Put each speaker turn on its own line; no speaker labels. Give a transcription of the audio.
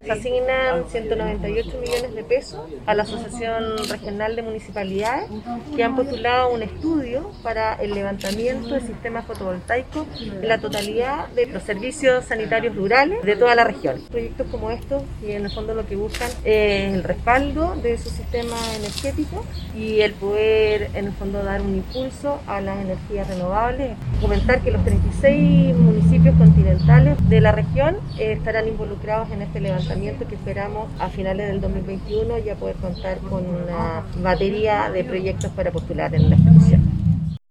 Se asignan 198 millones de pesos a la Asociación Regional de Municipalidades que han postulado un estudio para el levantamiento de sistemas fotovoltaicos en la totalidad de los servicios sanitarios rurales de toda la región. Proyectos como estos, que en el fondo lo que buscan es el respaldo de su sistema energético y el poder en el fondo dar un impulso a las energías renovables. Comentar que los 36 municipios continentales de la región estarán involucrados en este levantamiento que esperamos a finales del 2021 ya poder contar con una batería de proyectos para postular en la ejecución.